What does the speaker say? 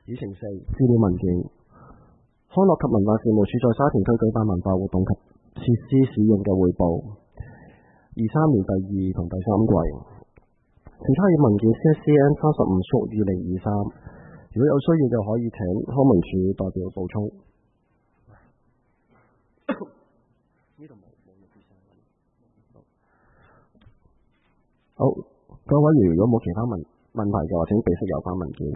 議程4資料文件。康樂及文化事務署在沙田區舉辦文化活動及設施使用嘅匯報，23年第2同第3季。其他嘅文件 CSCN 35/2023，如果有需要就可以請康文署代表補充。好，各位如果冇其他問題嘅話，請備悉有關文件。